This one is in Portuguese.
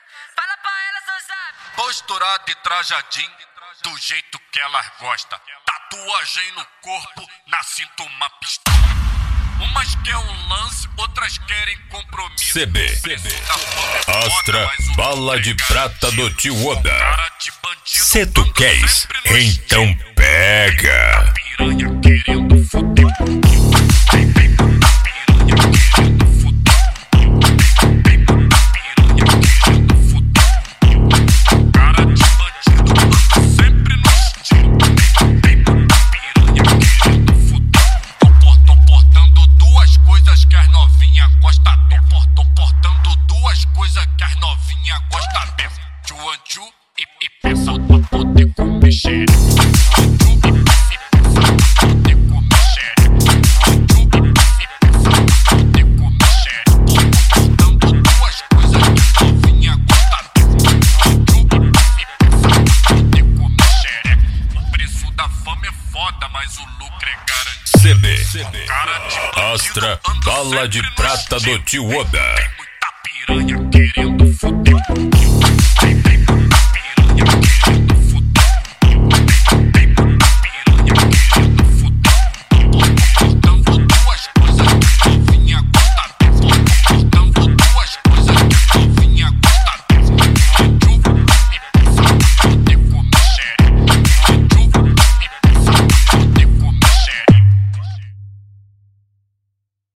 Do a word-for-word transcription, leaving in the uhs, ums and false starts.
Fala pra ela, seu zap. Posturada e trajadinho, do jeito que elas gostam. Tatuagem no corpo, na cinta uma pistola. Umas querem um lance, outras querem compromisso. C B, Astra, bala de prata do tio Oda. Se tu queres, então pega. Piranha querendo fuder. Tchu e, e pensa pra poder comer xereca. Tchu e pensa pra poder comer xereca. Tchu e pensa pra poder comer xereca. Dando duas coisas que novinha gosta dessa. Tchu e pensa pra poder comer xereca. O preço da fama é foda, mas o lucro é garantido. C B, Astra, bala de prata do tio Oda. Tem muita piranha querendo fuder.